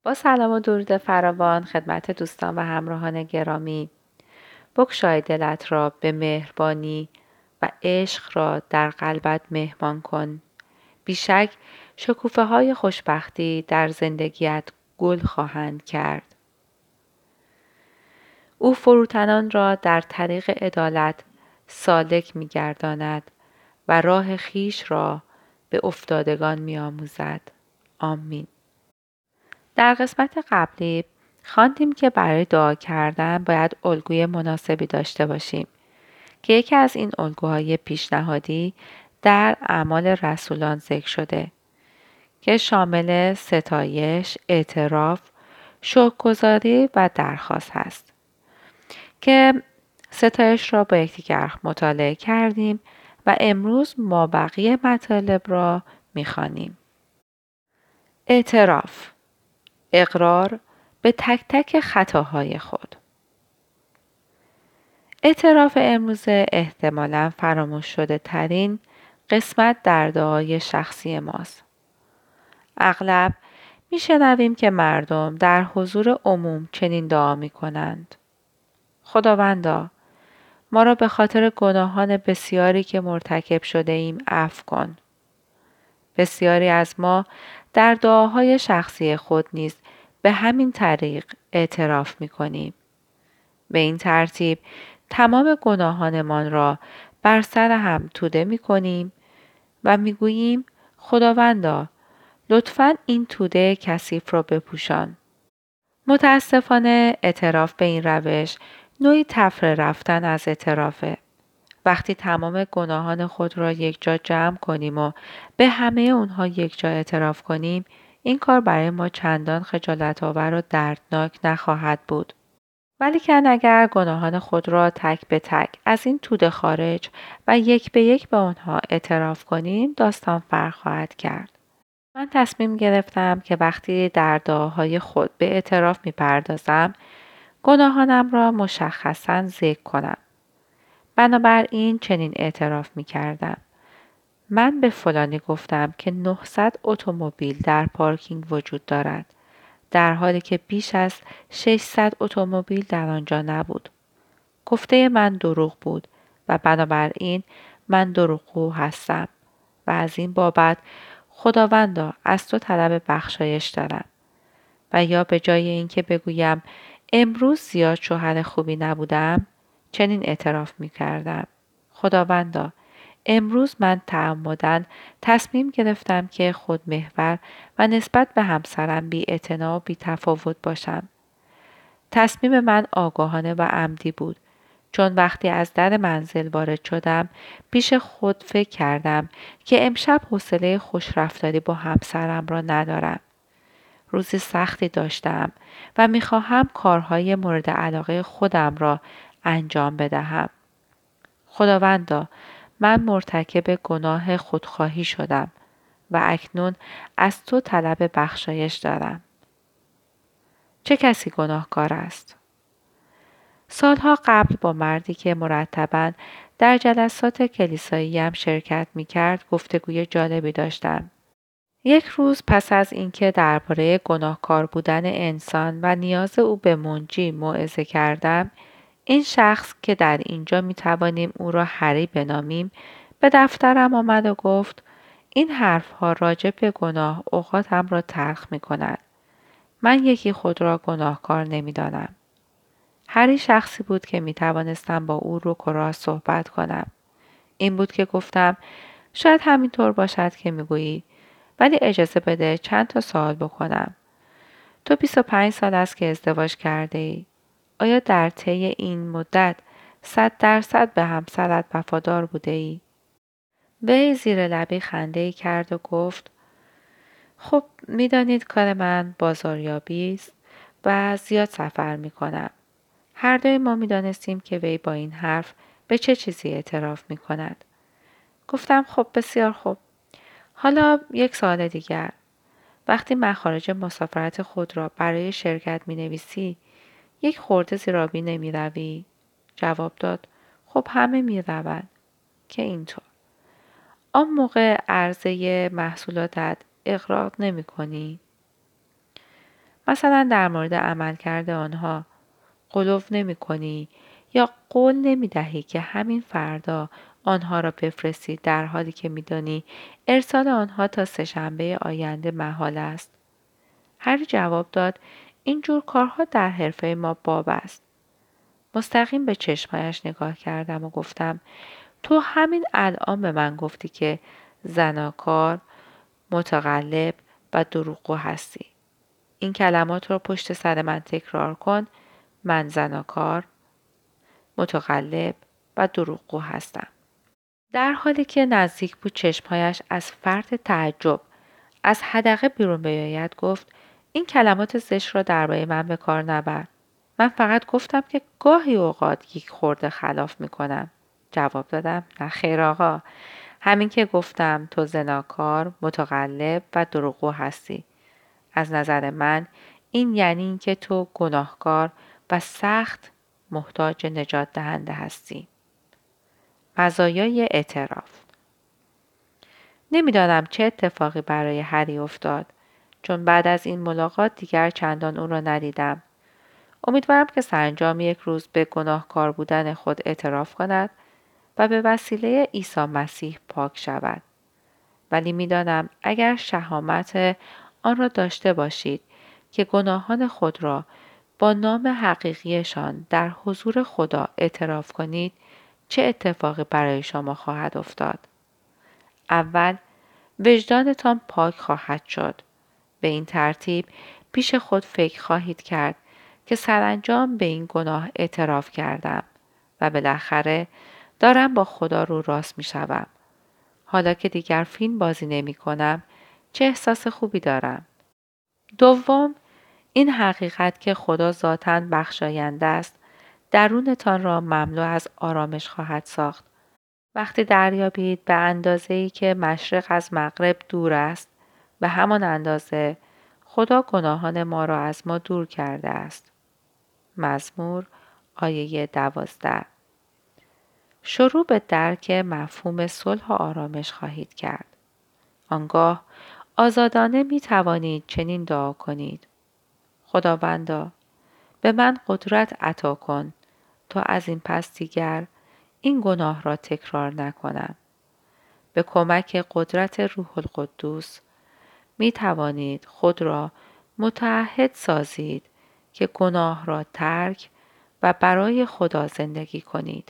با سلام و درود فراوان خدمت دوستان و همراهان گرامی. بگشای دلت را به مهربانی و عشق را در قلبت مهمان کن. بیشک شکوفه‌های خوشبختی در زندگیت گل خواهند کرد. او فروتنان را در طریق عدالت سالک می‌گرداند و راه خویش را به افتادگان می‌آموزد. آمین. در قسمت قبلی خواندیم که برای دعا کردن باید الگوی مناسبی داشته باشیم که یکی از این الگوهای پیشنهادی در اعمال رسولان ذکر شده که شامل ستایش، اعتراف، شکرگزاری و درخواست هست که ستایش را با یکدیگر مطالعه کردیم و امروز مابقی مطالب را می‌خوانیم. اعتراف، اقرار به تک تک خطاهای خود. اعتراف امروزه احتمالاً فراموش شده ترین قسمت در دعای شخصی ماست. اغلب میشنویم که مردم در حضور عموم چنین دعا می کنند. خداوندا، ما را به خاطر گناهان بسیاری که مرتکب شده ایم عفو کن. بسیاری از ما در دعاهای شخصی خود نیز به همین طریق اعتراف می کنیم. به این ترتیب تمام گناهانمان را بر سر هم توده می کنیم و می گوییم خداوندا لطفاً این توده کثیف را بپوشان. متاسفانه اعتراف به این روش نوعی تفره رفتن از اعترافه. وقتی تمام گناهان خود را یک جا جمع کنیم و به همه اونها یک جا اعتراف کنیم، این کار برای ما چندان خجالت‌آور و دردناک نخواهد بود. ولیکن اگر گناهان خود را تک به تک از این توده خارج و یک به یک به آنها اعتراف کنیم، داستان فرق خواهد کرد. من تصمیم گرفتم که وقتی در دعاهای خود به اعتراف می‌پردازم، گناهانم را مشخصاً ذکر کنم. بنابراین چنین اعتراف می‌کردم. من به فلانی گفتم که 900 اتومبیل در پارکینگ وجود دارد، در حالی که بیش از 600 اتومبیل در آنجا نبود. گفته من دروغ بود و بنابراین من دروغگو هستم و از این بابت خداوندا از تو طلب بخشایش دارم. و یا به جای اینکه بگویم امروز زیاد شوهر خوبی نبودم، چنین اعتراف می کردم. خداوندا، امروز من تعمداً تصمیم گرفتم که خودمحور و نسبت به همسرم بی‌اعتنا و بی‌تفاوت باشم. تصمیم من آگاهانه و عمدی بود، چون وقتی از در منزل وارد شدم پیش خود فکر کردم که امشب حوصله خوشرفتاری با همسرم را ندارم. روزی سختی داشتم و می‌خواهم کارهای مورد علاقه خودم را انجام بدهم. خداوندا، من مرتکب گناه خودخواهی شدم و اکنون از تو طلب بخشایش دارم. چه کسی گناهکار است؟ سالها قبل با مردی که مرتباً در جلسات کلیساییم شرکت می‌کرد گفتگوی جالبی داشتم. یک روز پس از اینکه درباره گناهکار بودن انسان و نیاز او به منجی موعظه کردم، این شخص که در اینجا می توانیم او را هری بنامیم، به دفترم آمد و گفت این حرفها راجع به گناه اوقاتم را تلخ می کند. من یکی خود را گناهکار نمی دانم. هری شخصی بود که می توانستم با او روک و راست صحبت کنم. این بود که گفتم شاید همینطور باشد که می گویی، ولی اجازه بده چند تا سوال بکنم. تو 25 سال است که ازدواج کرده ای. آیا در طی این مدت 100% به همسرت وفادار بوده ای؟ وی زیر لبی خنده‌ای کرد و گفت خب میدانید کار من بازاریابی است و زیاد سفر می کنم. هر دوی ما میدانستیم که وی با این حرف به چه چیزی اعتراف می کند. گفتم خب بسیار خوب. حالا یک سوال دیگر. وقتی مخارج مسافرت خود را برای شرکت می نویسی، یک خورده زیرآبی نمی روی؟ جواب داد خب همه می روند. که اینطور. آن موقع عرضه محصولاتت اغراق نمی کنی؟ مثلا در مورد عملکرد آنها غلو نمی کنی یا قول نمی دهی که همین فردا آنها را بفرستی در حالی که می دانی ارسال آنها تا سه‌شنبه آینده محال است. هری جواب داد این جور کارها در حرفه ما باب است. مستقیم به چشمایش نگاه کردم و گفتم تو همین الان به من گفتی که زناکار، متقلب و دروغگو هستی. این کلمات را پشت سر من تکرار کن. من زناکار، متقلب و دروغگو هستم. در حالی که نزدیک بود چشمهایش از فرط تعجب از حدقه بیرون بیاید گفت این کلمات زشت را درباره من به کار نبر. من فقط گفتم که گاهی اوقات یک خورده خلاف می کنم. جواب دادم نه خیر آقا. همین که گفتم تو زناکار، متقلب و دروغگو هستی. از نظر من این یعنی اینکه تو گناهکار و سخت محتاج نجات دهنده هستی. مزایای اعتراف. نمیدانم چه اتفاقی برای هری افتاد چون بعد از این ملاقات دیگر چندان او را ندیدم. امیدوارم که سرانجام یک روز به گناهکار بودن خود اعتراف کند و به وسیله عیسی مسیح پاک شود. ولی میدانم اگر شهامت آن را داشته باشید که گناهان خود را با نام حقیقیشان در حضور خدا اعتراف کنید چه اتفاقی برای شما خواهد افتاد؟ اول وجدانتان پاک خواهد شد. به این ترتیب پیش خود فکر خواهید کرد که سرانجام به این گناه اعتراف کردم و بالاخره دارم با خدا رو راست می شوم. حالا که دیگر فیلم بازی نمی کنم چه احساس خوبی دارم. دوم این حقیقت که خدا ذاتاً بخشاینده است درونتان را مملو از آرامش خواهد ساخت. وقتی دریابید به اندازه‌ای که مشرق از مغرب دور است به همان اندازه خدا گناهان ما را از ما دور کرده است. مزمور آیه 12. شروع به درک مفهوم صلح و آرامش خواهید کرد. آنگاه آزادانه می توانید چنین دعا کنید. خداوندا به من قدرت عطا کن تا از این پس دیگر این گناه را تکرار نکنم. به کمک قدرت روح القدس می توانید خود را متعهد سازید که گناه را ترک و برای خدا زندگی کنید.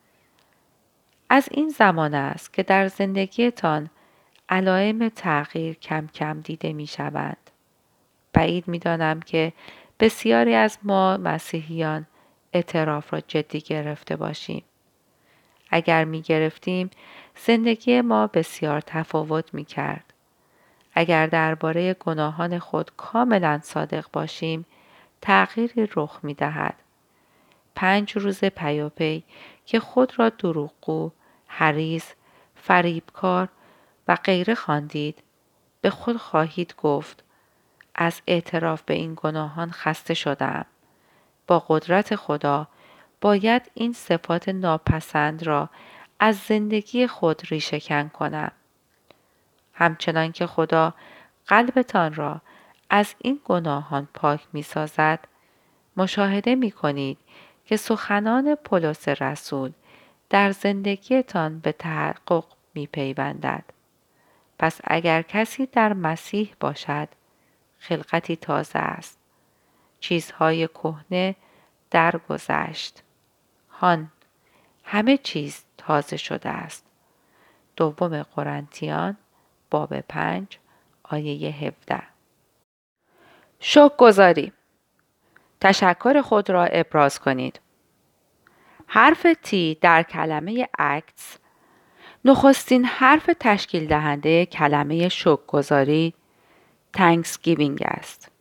از این زمان است که در زندگیتان علائم تغییر کم کم دیده می شوند. بعید می دانم که بسیاری از ما مسیحیان اعتراف را جدی گرفته باشیم. اگر می گرفتیم زندگی ما بسیار تفاوت می کرد. اگر درباره گناهان خود کاملا صادق باشیم تغییری رخ می دهد. 5 روز پیاپی که خود را دروغگو، حریص، فریبکار و غیره خواندید به خود خواهید گفت از اعتراف به این گناهان خسته شدم. با قدرت خدا باید این صفات ناپسند را از زندگی خود ریشه‌کن کنم. همچنان که خدا قلبتان را از این گناهان پاک می سازد، مشاهده می کنید که سخنان پولس رسول در زندگیتان به تحقق می پیوندد. پس اگر کسی در مسیح باشد، خلقتی تازه است. چیزهای کهنه درگذشت. هان، همه چیز تازه شده است. دوم قرنتیان باب 5 آیه 17. شکرگزاری. تشکر خود را ابراز کنید. حرف تی در کلمه acts نخستین حرف تشکیل دهنده کلمه شکرگزاری Thanksgiving است.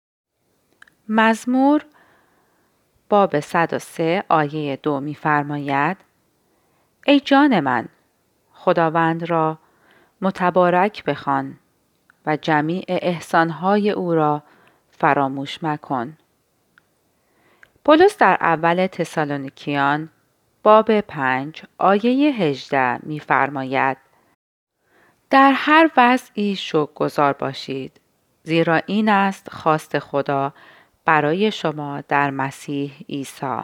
مزمور باب 103 آیه 2 می‌فرماید ای جان من خداوند را متبارک بخوان و جمیع احسانهای او را فراموش مکن. پولس در اول تسالونیکیان باب 5 آیه 18 می‌فرماید در هر وضعی شکرگزار باشید زیرا این است خواست خدا برای شما در مسیح عیسی.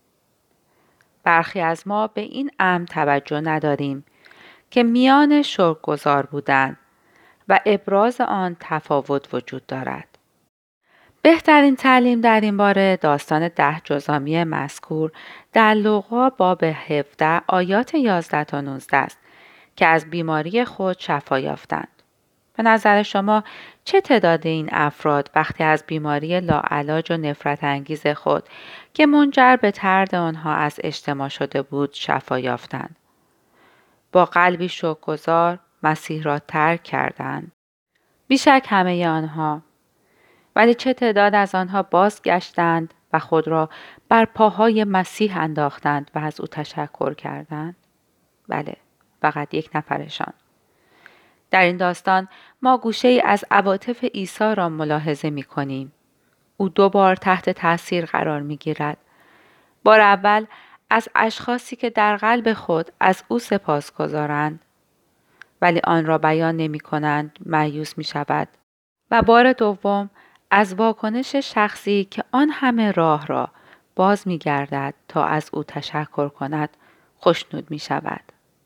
برخی از ما به این امر توجه نداریم که میان شکرگزار بودن و ابراز آن تفاوت وجود دارد. بهترین تعلیم در این باره داستان 10 جزامی مذکور در لوقا باب 17 آیات 11 تا 19 است که از بیماری خود شفا یافتند. به نظر شما چه تعداد این افراد وقتی از بیماری لاعلاج و نفرت انگیز خود که منجر به طرد آنها از اجتماع شده بود شفا یافتند؟ با قلبی شکرگزار مسیح را ترک کردند. بیشک همه آنها. ولی چه تعداد از آنها بازگشتند و خود را بر پاهای مسیح انداختند و از او تشکر کردند؟ بله، فقط یک نفرشان. در این داستان ما گوشه ای از عواطف عیسی را ملاحظه می کنیم. او 2 بار تحت تاثیر قرار می گیرد. بار اول از اشخاصی که در قلب خود از او سپاسگزارند ولی آن را بیان نمی کنند مایوس می شود. و بار دوم از واکنش شخصی که آن همه راه را باز می گردد تا از او تشکر کند خوشنود می شود.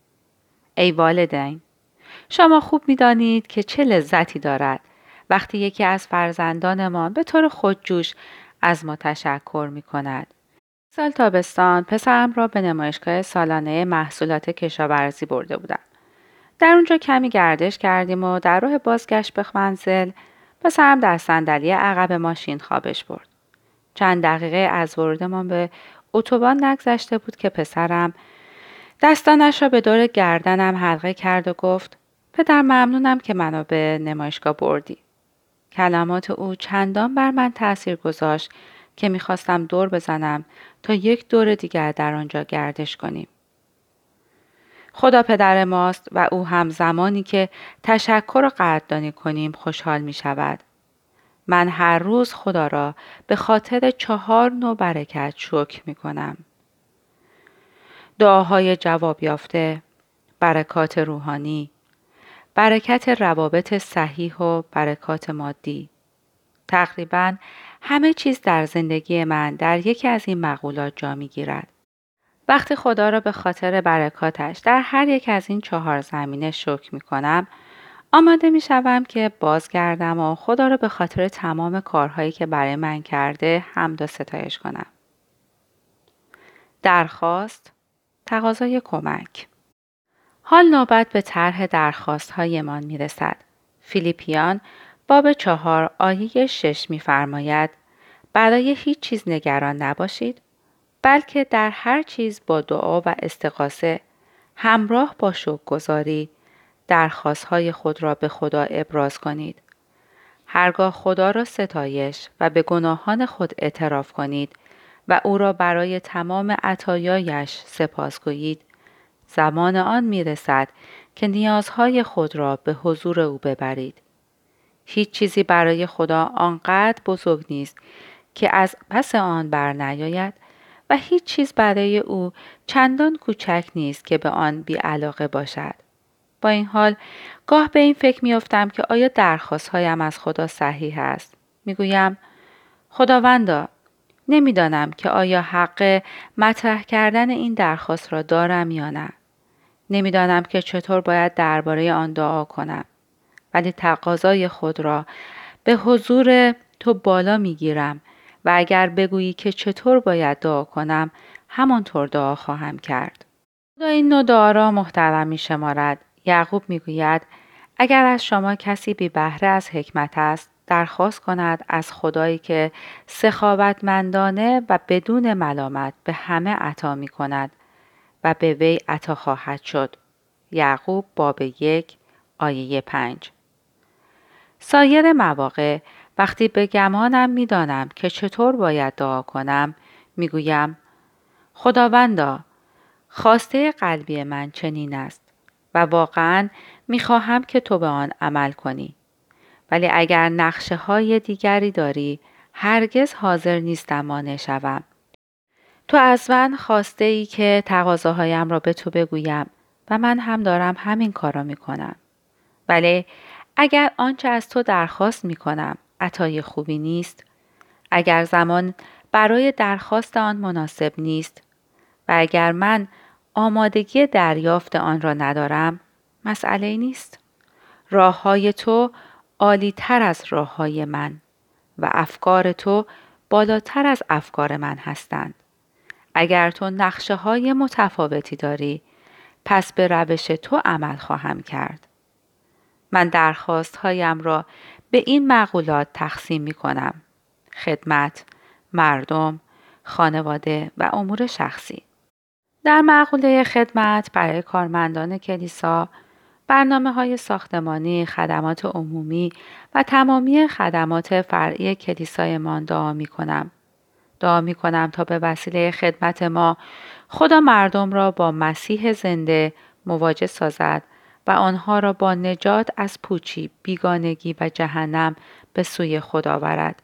ای والدین، شما خوب می دانید که چه لذتی دارد وقتی یکی از فرزندانمان به طور خودجوش از ما تشکر می کند. سال تابستان پسرم را به نمایشگاه سالانه محصولات کشاورزی برده بودم. در اونجا کمی گردش کردیم و در راه بازگشت به منزل پسرم در صندلی عقب ماشین خوابش برد. چند دقیقه از ورودمان به اتوبان نگذشته بود که پسرم دستانش را به دور گردنم حلقه کرد و گفت: پدر، ممنونم که منو به نمایشگاه بردی. کلمات او چندان بر من تأثیر گذاشت که میخواستم دور بزنم تا یک دور دیگر در آنجا گردش کنیم. خدا پدر ماست و او هم زمانی که تشکر و قدردانی کنیم خوشحال می شود. من هر روز خدا را به خاطر 4 نوع برکت شکر می کنم. دعاهای جواب یافته، برکات روحانی، برکت روابط صحیح و برکات مادی. تقریباً همه چیز در زندگی من در یکی از این مقولات جا می گیرد. وقتی خدا را به خاطر برکاتش در هر یک از این 4 زمینه شکر می کنم، آماده می شوم که بازگردم و خدا را به خاطر تمام کارهایی که برای من کرده حمد و ستایش کنم. درخواست، تقاضای کمک. حال نوبت به طرح درخواست هایمان می رسد. فیلیپیان باب 4 آیه 6 می فرماید: برای هیچ چیز نگران نباشید، بلکه در هر چیز با دعا و استغاثه همراه با شکرگزاری درخواست‌های خود را به خدا ابراز کنید. هرگاه خدا را ستایش و به گناهان خود اعتراف کنید و او را برای تمام عطایایش سپاسگویید، زمان آن میرسد که نیازهای خود را به حضور او ببرید. هیچ چیزی برای خدا آنقدر بزرگ نیست که از پس آن بر نیاید و هیچ چیز برای او چندان کوچک نیست که به آن بی‌علاقه باشد. با این حال گاه به این فکر می‌افتم که آیا درخواست‌هایم از خدا صحیح است؟ می‌گویم: خداوندا، نمی‌دانم که آیا حق مطرح کردن این درخواست را دارم یا نه. نمی‌دانم که چطور باید درباره آن دعا کنم. ولی تقاضای خود را به حضور تو بالا می‌گیرم و اگر بگویی که چطور باید دعا کنم، همانطور دعا خواهم کرد. خدا این نوع دعا را محترم می‌شمارد. یعقوب می‌گوید: اگر از شما کسی بی بهره از حکمت است، درخواست کند از خدایی که سخاوتمندانه و بدون ملامت به همه عطا می‌کند و به وی عطا خواهد شد. یعقوب باب 1 آیه 5. سایر مواقع وقتی به گمانم می‌دانم که چطور باید دعا کنم، می‌گویم: خداوندا، خواسته قلبی من چنین است و واقعاً می‌خواهم که تو به آن عمل کنی. ولی اگر نقشه‌های دیگری داری، هرگز حاضر نیستم مانع شوم. تو از من خواسته ای که تقاضاهایم را به تو بگویم و من هم دارم همین کار را می‌کنم. ولی اگر آنچه از تو درخواست می کنم عطای خوبی نیست، اگر زمان برای درخواست آن مناسب نیست و اگر من آمادگی دریافت آن را ندارم، مسئله نیست. راه های تو عالی تر از راه های من و افکار تو بالاتر از افکار من هستند. اگر تو نقشه های متفاوتی داری، پس به روش تو عمل خواهم کرد. من درخواست هایم را به این مقولات تقسیم می کنم: خدمت، مردم، خانواده و امور شخصی. در مقوله خدمت برای کارمندان کلیسا، برنامه‌های ساختمانی، خدمات عمومی و تمامی خدمات فرعی کلیسایمان دعا می‌کنم. دعا می‌کنم تا به وسیله خدمت ما خدا مردم را با مسیح زنده مواجه سازد و آنها را با نجات از پوچی، بیگانگی و جهنم به سوی خدا آورد.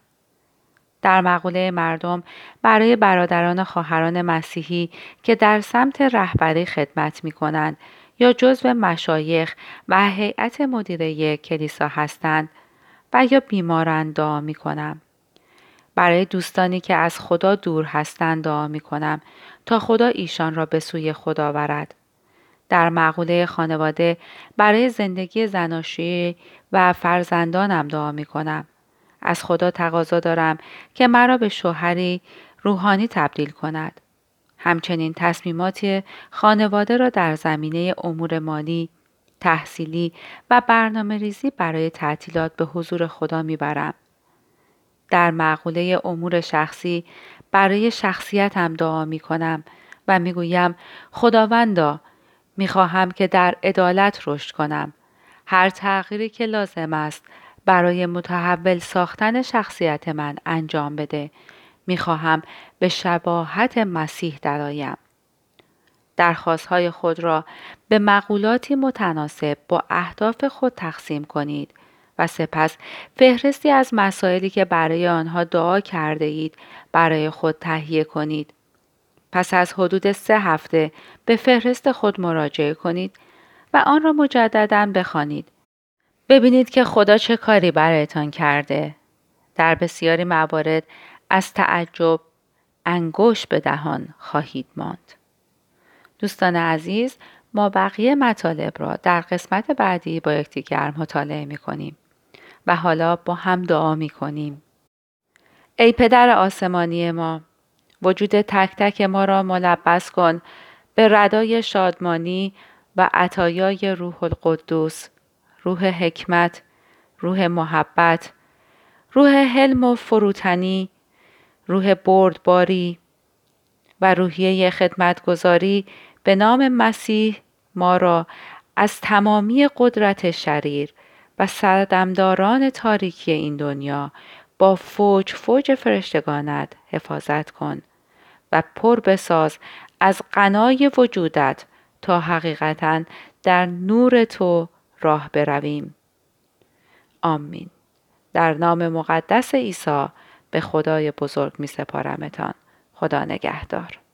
در مقوله مردم برای برادران و خواهران مسیحی که در سمت رهبری خدمت می‌کنند یا جزو مشایخ و هیئت مدیره کلیسا هستند و یا بیمارند دعا می‌کنم. برای دوستانی که از خدا دور هستند دعا می‌کنم تا خدا ایشان را به سوی خدا آورد. در مقوله خانواده برای زندگی زناشویی و فرزندانم دعا می‌کنم. از خدا تقاضا دارم که مرا به شوهری روحانی تبدیل کند. همچنین تصمیمات خانواده را در زمینه امور مالی، تحصیلی و برنامه ریزی برای تعطیلات به حضور خدا میبرم. در مقوله امور شخصی برای شخصیتم دعا می کنم و می گویم خداوندا می خواهم که در عدالت رشد کنم. هر تغییری که لازم است برای متحول ساختن شخصیت من انجام بده. می خواهم به شباهت مسیح درآیم. درخواست‌های خود را به مقولاتی متناسب با اهداف خود تقسیم کنید و سپس فهرستی از مسائلی که برای آنها دعا کرده اید برای خود تهیه کنید. پس از حدود 3 هفته به فهرست خود مراجعه کنید و آن را مجدداً بخوانید. ببینید که خدا چه کاری برایتان کرده. در بسیاری موارد از تعجب انگشت به دهان خواهید ماند. دوستان عزیز، ما بقیه مطالب را در قسمت بعدی با یکدیگر مطالعه می‌کنیم و حالا با هم دعا می‌کنیم. ای پدر آسمانی ما، وجود تک تک ما را ملبس کن به ردای شادمانی و عطایای روح القدس، روح حکمت، روح محبت، روح حلم و فروتنی، روح بردباری و روحیه خدمتگزاری به نام مسیح ما را از تمامی قدرت شریر و سردمداران تاریکی این دنیا با فوج فوج فرشتگانت حفاظت کن و پر بساز از غنای وجودت تا حقیقتاً در نور تو راه برویم. آمین. در نام مقدس عیسی به خدای بزرگ می سپارمتان. خدا نگهدار.